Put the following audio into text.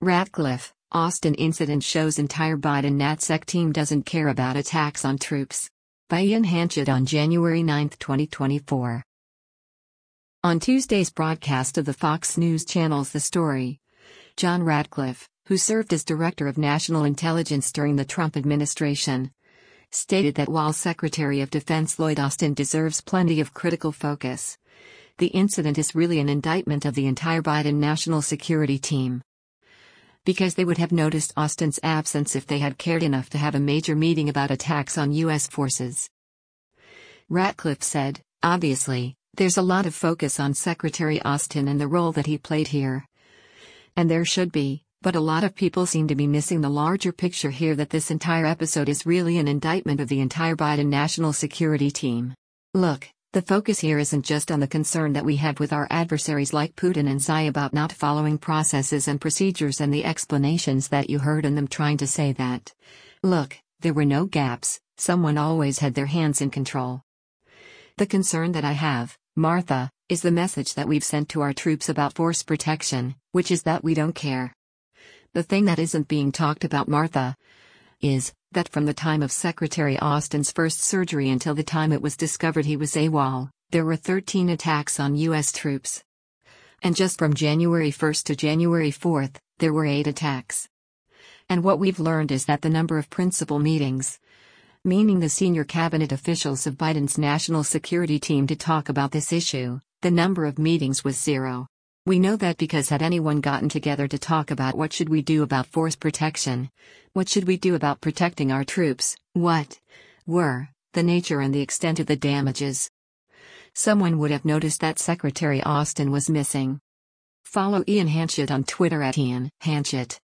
Ratcliffe, Austin incident shows entire Biden NatSec team doesn't care about attacks on troops. By Ian Hanchett on January 9, 2024. On Tuesday's broadcast of the Fox News Channel's The Story, John Ratcliffe, who served as Director of National Intelligence during the Trump administration, stated that while Secretary of Defense Lloyd Austin deserves plenty of critical focus, the incident is really an indictment of the entire Biden national security team. Because they would have noticed Austin's absence if they had cared enough to have a major meeting about attacks on U.S. forces. Ratcliffe said, "Obviously, there's a lot of focus on Secretary Austin and the role that he played here. And there should be, but a lot of people seem to be missing the larger picture here, that this entire episode is really an indictment of the entire Biden national security team. Look, the focus here isn't just on the concern that we have with our adversaries like Putin and Xi about not following processes and procedures and the explanations that you heard in them trying to say that, look, there were no gaps, someone always had their hands in control. The concern that I have, Martha, is the message that we've sent to our troops about force protection, which is that we don't care. The thing that isn't being talked about, Martha, is that from the time of Secretary Austin's first surgery until the time it was discovered he was AWOL, there were 13 attacks on U.S. troops. And just from January 1st to January 4th, there were 8 attacks. And what we've learned is that the number of principal meetings, meaning the senior cabinet officials of Biden's national security team to talk about this issue, the number of meetings was 0. We know that because had anyone gotten together to talk about what should we do about force protection, what should we do about protecting our troops, what were the nature and the extent of the damages, someone would have noticed that Secretary Austin was missing. Follow Ian Hanchett on Twitter @IanHanchett.